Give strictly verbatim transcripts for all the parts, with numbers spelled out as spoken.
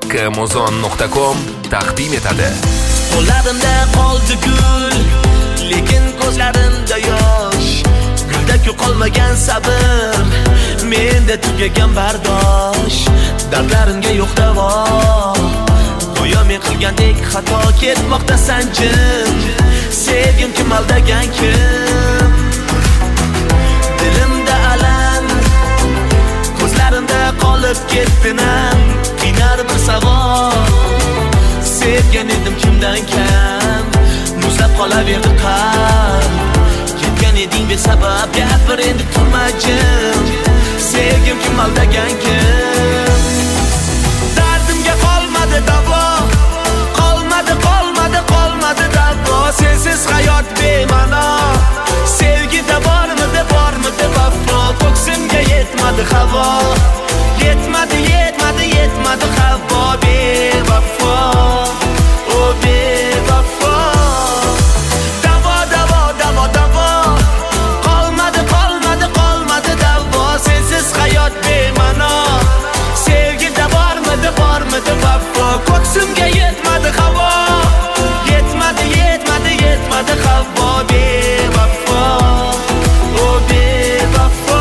nuqta amazon nuqta com taqdim etadi. Qo'llarimda qoldi gul, lekin ko'zlarimda yosh. Gulda-ku qolmagan sabr, menda tugagan bardosh. Dardlarimga yo'q davo, go'yo men qilgandek xato ketmoqda sanjim. Sevgim kim aldagan kim? Dilimda alam, ko'zlarimda qolib ketdinam. Qinar bir savol, sevgan edim kimdan kam? Muzlab qolaverdi qalb, ketgan eding besabab. Gapir endi turmajim, sevgim kim aldagan kim? Dardimga qolmadi davo, qolmadi qolmadi qolmadi davo. Sensiz hayot bema'no, sevgida bormidi bormidi vafo. Ko'ksimga yetmadi havo, yetmadi yetmadi yetmadi havo. Bevafo, o bevafo. Davo davo davo davo, qolmadi qolmadi qolmadi davo. Sensiz hayot bema'no, sevgida bormidi bormidi vafo. Ko'ksimga yetmadi havo, yetmadi yetmadi yetmadi havo. Bevafo, o bevafo.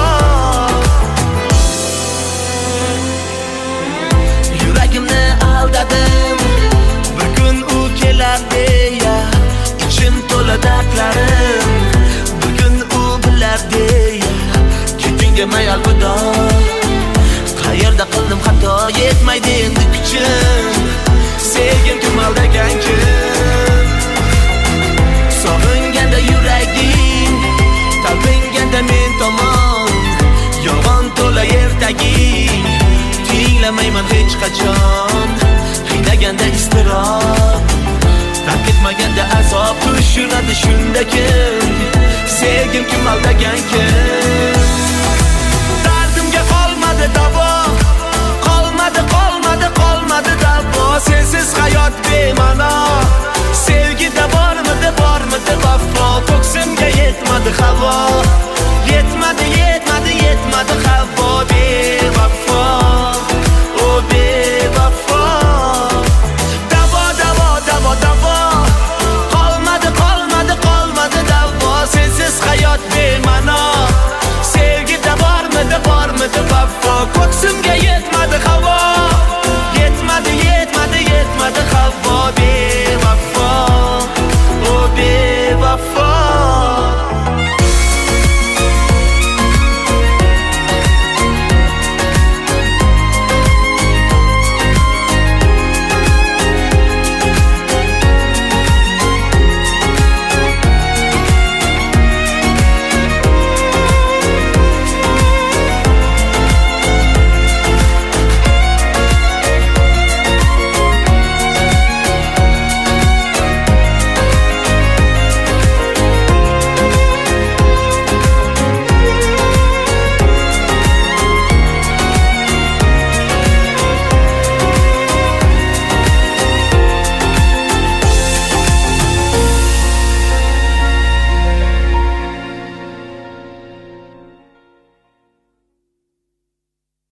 Yuragimni aldadim, bir kun u kelar deya. Ichim to'la dardlarim, bir kun u bilar deya. Ketingga may alvido, qayerda qildim xato? Yetmaydi endi kuchim, sevgim kim aldagan kim? Sog'inganda yuraging, talpinganda men tomon. Yolg'on to'la ertaging, tinglamayman hech qachon. Qiynaganda iztirob, tark etmaganda azob. Tushunadi shunda kim? Sevgim kim aldagan kim?